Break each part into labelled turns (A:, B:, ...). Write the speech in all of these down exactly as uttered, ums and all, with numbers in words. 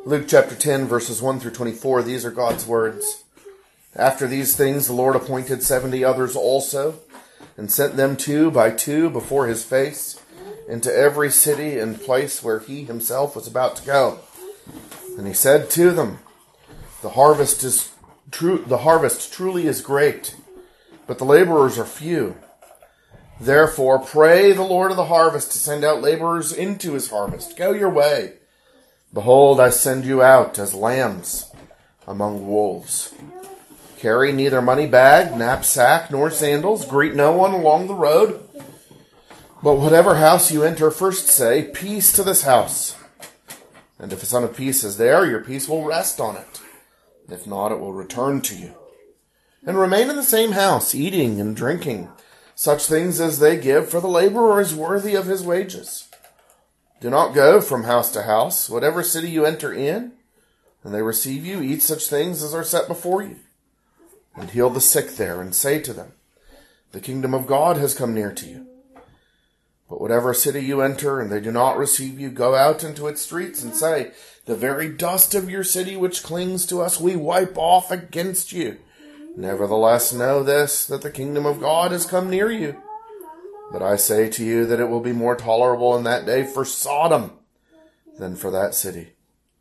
A: Luke chapter ten, verses one through twenty-four, these are God's words. After these things, the Lord appointed seventy others also, and sent them two by two before his face, into every city and place where he himself was about to go. And he said to them, The harvest is true, the harvest truly is great, but the laborers are few. Therefore, pray the Lord of the harvest to send out laborers into his harvest. Go your way. Behold, I send you out as lambs among wolves. Carry neither money bag, knapsack, nor sandals. Greet no one along the road. But whatever house you enter, first say, Peace to this house. And if a son of peace is there, your peace will rest on it. If not, it will return to you. And remain in the same house, eating and drinking such things as they give, for the laborer is worthy of his wages. Do not go from house to house. Whatever city you enter in, and they receive you, eat such things as are set before you. And heal the sick there, and say to them, The kingdom of God has come near to you. But whatever city you enter, and they do not receive you, go out into its streets, and say, The very dust of your city which clings to us, we wipe off against you. Nevertheless, know this, that the kingdom of God has come near you. But I say to you that it will be more tolerable in that day for Sodom than for that city.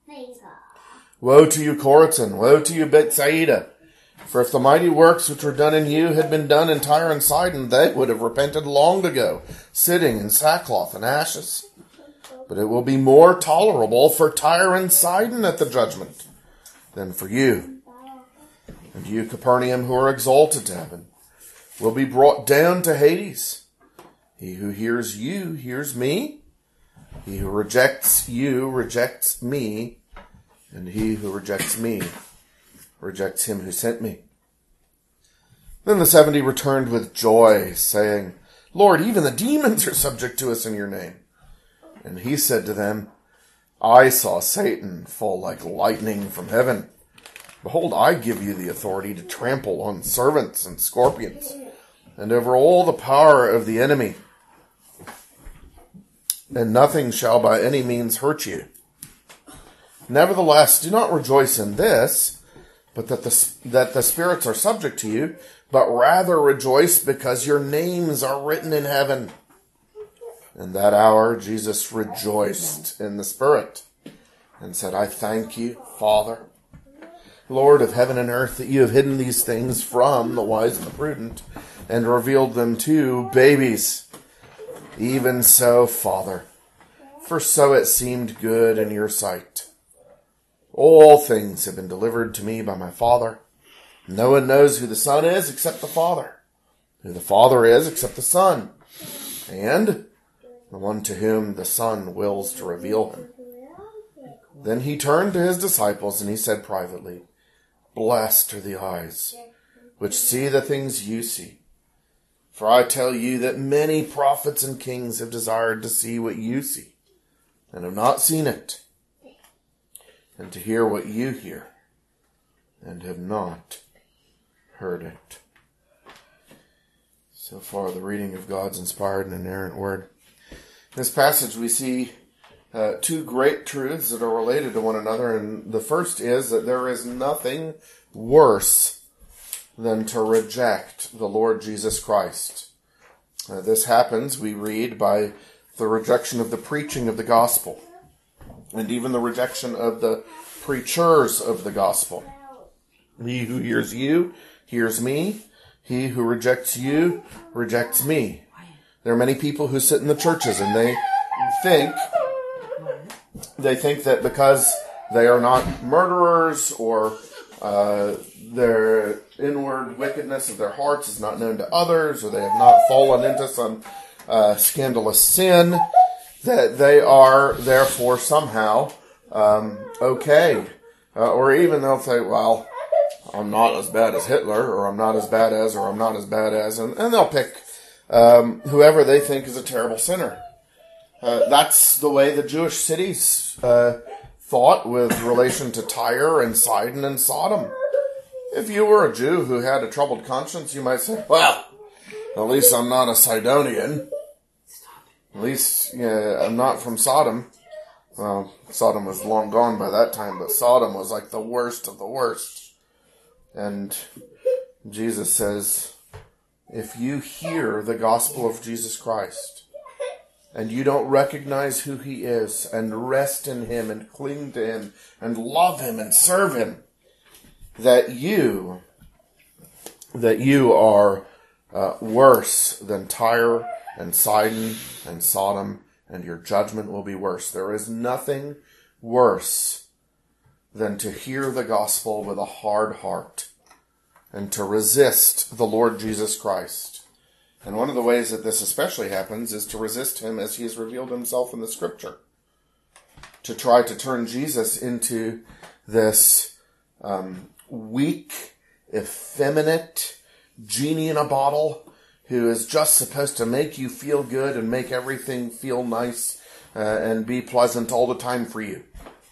A: Woe to you, Chorazin! Woe to you, Bethsaida! For if the mighty works which were done in you had been done in Tyre and Sidon, they would have repented long ago, sitting in sackcloth and ashes. But it will be more tolerable for Tyre and Sidon at the judgment than for you. And you, Capernaum, who are exalted to heaven, will be brought down to Hades. He who hears you hears me. He who rejects you rejects me. And he who rejects me rejects him who sent me. Then the seventy returned with joy, saying, Lord, even the demons are subject to us in your name. And he said to them, I saw Satan fall like lightning from heaven. Behold, I give you the authority to trample on serpents and scorpions, and over all the power of the enemy. And nothing shall by any means hurt you. Nevertheless, do not rejoice in this, but that the, that the spirits are subject to you, but rather rejoice because your names are written in heaven. In that hour, Jesus rejoiced in the Spirit and said, I thank you, Father, Lord of heaven and earth, that you have hidden these things from the wise and the prudent and revealed them to babies. Even so, Father, for so it seemed good in your sight. All things have been delivered to me by my Father. No one knows who the Son is except the Father, who the Father is except the Son, and the one to whom the Son wills to reveal him. Then he turned to his disciples and he said privately, Blessed are the eyes which see the things you see. For I tell you that many prophets and kings have desired to see what you see, and have not seen it, and to hear what you hear, and have not heard it. So far, the reading of God's inspired and inerrant word. In this passage, we see uh, two great truths that are related to one another, and the first is that there is nothing worse than to reject the Lord Jesus Christ. Uh, this happens, we read, by the rejection of the preaching of the gospel, and even the rejection of the preachers of the gospel. He who hears you hears me. He who rejects you rejects me. There are many people who sit in the churches and they think they think that because they are not murderers, or uh, their inward wickedness of their hearts is not known to others, or they have not fallen into some uh, scandalous sin, that they are therefore somehow um, okay. Uh, or even they'll say, well, I'm not as bad as Hitler, or I'm not as bad as, or I'm not as bad as, and, and they'll pick um, whoever they think is a terrible sinner. Uh, that's the way the Jewish cities uh, thought with relation to Tyre and Sidon and Sodom. If you were a Jew who had a troubled conscience, you might say, well, at least I'm not a Sidonian. At least yeah, I'm not from Sodom. Well, Sodom was long gone by that time, but Sodom was like the worst of the worst. And Jesus says, if you hear the gospel of Jesus Christ, and you don't recognize who he is, and rest in him, and cling to him, and love him, and serve him, that you, that you are uh, worse than Tyre and Sidon and Sodom, and your judgment will be worse. There is nothing worse than to hear the gospel with a hard heart and to resist the Lord Jesus Christ. And one of the ways that this especially happens is to resist him as he has revealed himself in the scripture. To try to turn Jesus into this um, weak, effeminate genie in a bottle who is just supposed to make you feel good and make everything feel nice uh, and be pleasant all the time for you.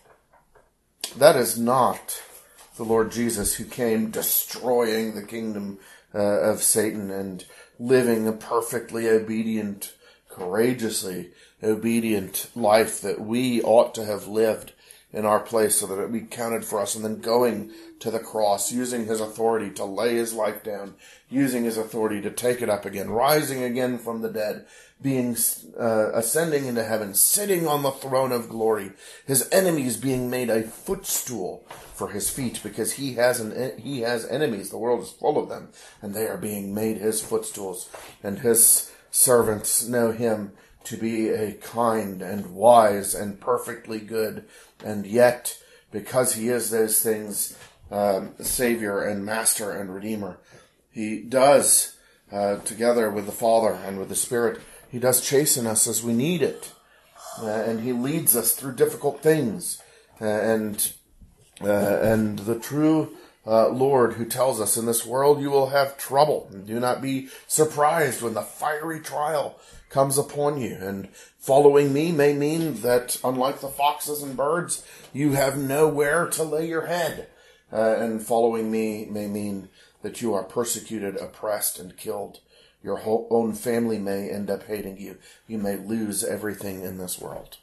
A: That is not the Lord Jesus, who came destroying the kingdom uh, of Satan and living a perfectly obedient, courageously obedient life that we ought to have lived in our place so that it be counted for us, and then going to the cross, using his authority to lay his life down, using his authority to take it up again, rising again from the dead, being uh, ascending into heaven, sitting on the throne of glory, his enemies being made a footstool for his feet, because he has an he has enemies. The world is full of them, and they are being made his footstools, and his servants know him to be a kind and wise and perfectly good, and yet, because he is those things, um, Savior and Master and Redeemer, he does, uh, together with the Father and with the Spirit, he does chasten us as we need it, uh, and he leads us through difficult things, uh, and uh, and the true Uh, Lord, who tells us, in this world you will have trouble. And do not be surprised when the fiery trial comes upon you. And following me may mean that, unlike the foxes and birds, you have nowhere to lay your head. Uh, and following me may mean that you are persecuted, oppressed, and killed. Your whole own family may end up hating you. You may lose everything in this world.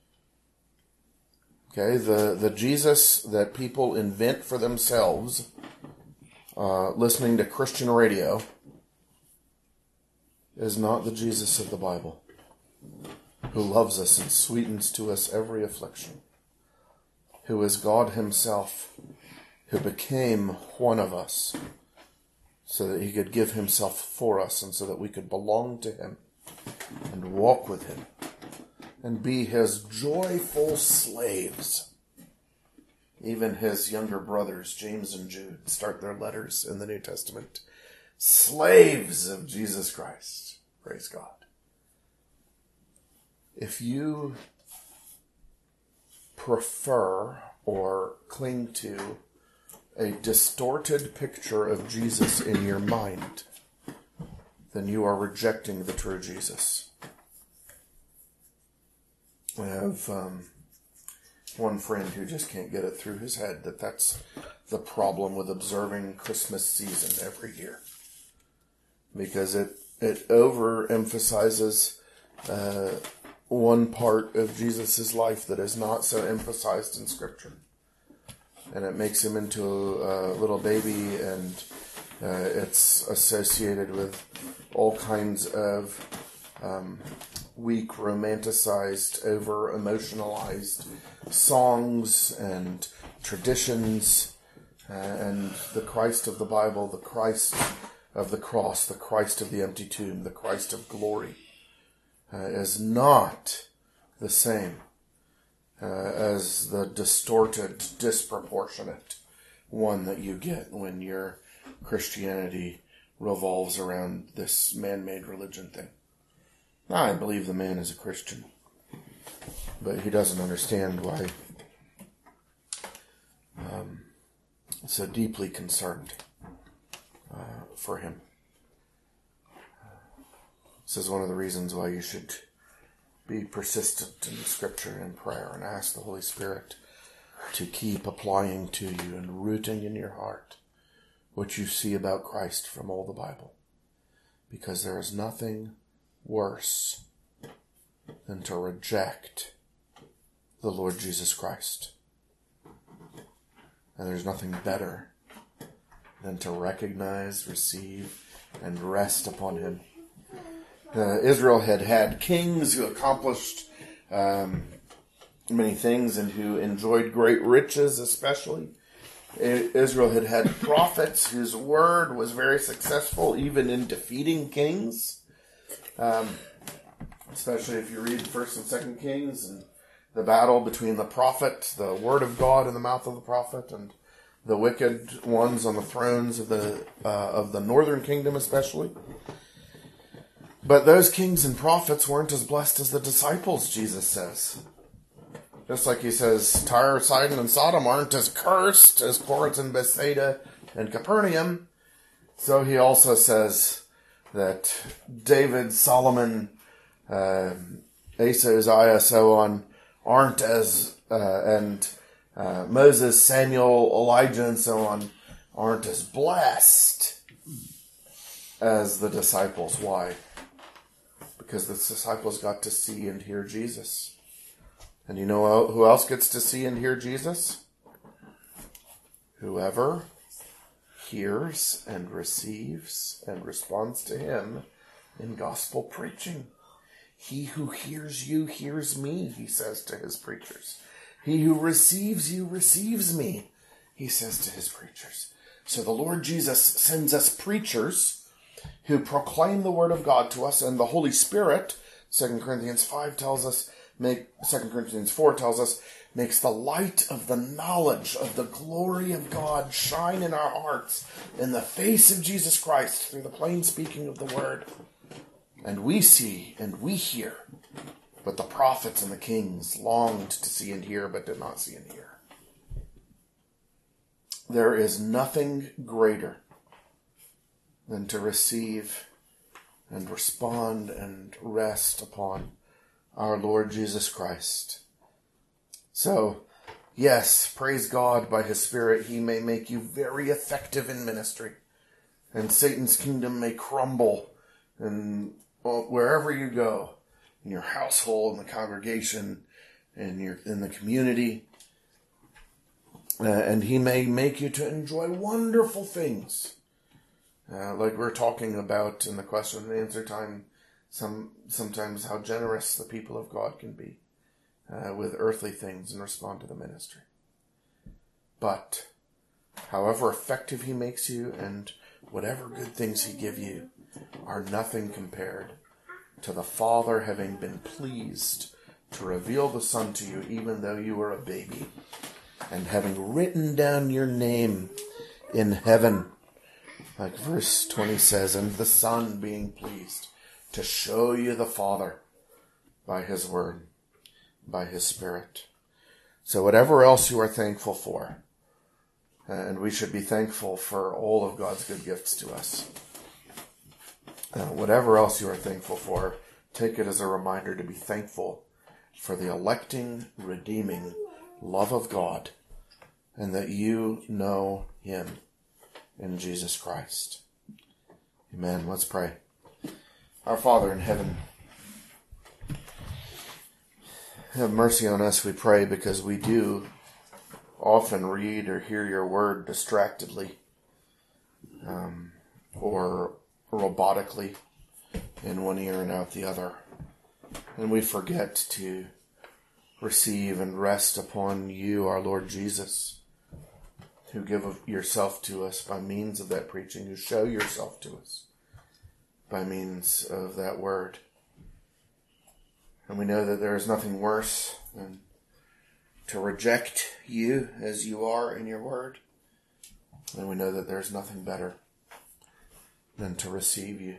A: Okay, the, the Jesus that people invent for themselves, uh, listening to Christian radio, is not the Jesus of the Bible, who loves us and sweetens to us every affliction, who is God himself, who became one of us, so that he could give himself for us, and so that we could belong to him and walk with him and be his joyful slaves. Even his younger brothers, James and Jude, start their letters in the New Testament. Slaves of Jesus Christ. Praise God. If you prefer or cling to a distorted picture of Jesus in your mind, then you are rejecting the true Jesus. I have um, one friend who just can't get it through his head that that's the problem with observing Christmas season every year. Because it, it overemphasizes uh, one part of Jesus' life that is not so emphasized in Scripture. And it makes him into a little baby, and uh, it's associated with all kinds of um, weak, romanticized, over-emotionalized songs and traditions, uh, and the Christ of the Bible, the Christ of the cross, the Christ of the empty tomb, the Christ of glory, uh, is not the same uh, as the distorted, disproportionate one that you get when your Christianity revolves around this man-made religion thing. I believe the man is a Christian, but he doesn't understand why um, so deeply concerned uh, for him. This is one of the reasons why you should be persistent in Scripture and prayer and ask the Holy Spirit to keep applying to you and rooting in your heart what you see about Christ from all the Bible. Because there is nothing worse than to reject the Lord Jesus Christ. And there's nothing better than to recognize, receive, and rest upon him. Uh, Israel had had kings who accomplished um, many things and who enjoyed great riches, especially. Israel had had prophets whose word was very successful, even in defeating kings. Um, especially if you read First and Second Kings and the battle between the prophet, the word of God in the mouth of the prophet, and the wicked ones on the thrones of the uh, of the northern kingdom, especially. But those kings and prophets weren't as blessed as the disciples, Jesus says. Just like he says, Tyre, Sidon, and Sodom aren't as cursed as Chorazin, Bethsaida, and Capernaum. So he also says that David, Solomon, uh, Asa, Uzziah, so on, aren't as, uh, and uh, Moses, Samuel, Elijah, and so on, aren't as blessed as the disciples. Why? Because the disciples got to see and hear Jesus. And you know who else gets to see and hear Jesus? Whoever hears and receives and responds to him in gospel preaching. He who hears you hears me, he says to his preachers. He who receives you receives me, he says to his preachers. So the Lord Jesus sends us preachers who proclaim the word of God to us, and the Holy Spirit, Second Corinthians five tells us, make Second Corinthians four tells us, makes the light of the knowledge of the glory of God shine in our hearts in the face of Jesus Christ through the plain speaking of the word. And we see and we hear what the prophets and the kings longed to see and hear but did not see and hear. There is nothing greater than to receive and respond and rest upon our Lord Jesus Christ. So, yes, praise God, by his Spirit he may make you very effective in ministry, and Satan's kingdom may crumble and well, wherever you go, in your household, in the congregation, in your in the community, uh, and he may make you to enjoy wonderful things, uh, like we're talking about in the question and answer time. Some sometimes how generous the people of God can be uh, with earthly things and respond to the ministry. But however effective he makes you and whatever good things he give you are nothing compared to the Father having been pleased to reveal the Son to you even though you were a baby, and having written down your name in heaven, like verse twenty says, and the Son being pleased to show you the Father by his word, by his Spirit. So whatever else you are thankful for, and we should be thankful for all of God's good gifts to us. Uh, whatever else you are thankful for, take it as a reminder to be thankful for the electing, redeeming love of God, and that you know him in Jesus Christ. Amen. Let's pray. Our Father in heaven, have mercy on us, we pray, because we do often read or hear your word distractedly um, or robotically in one ear and out the other. And we forget to receive and rest upon you, our Lord Jesus, who give of yourself to us by means of that preaching, who show yourself to us by means of that word. And we know that there is nothing worse than to reject you as you are in your word. And we know that there is nothing better than to receive you.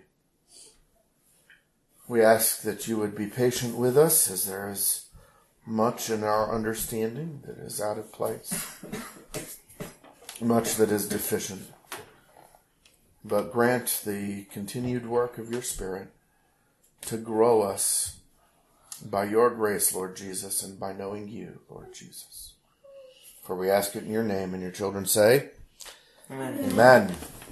A: We ask that you would be patient with us, as there is much in our understanding that is out of place, much that is deficient. But grant the continued work of your Spirit to grow us by your grace, Lord Jesus, and by knowing you, Lord Jesus. For we ask it in your name, and your children say, Amen. Amen.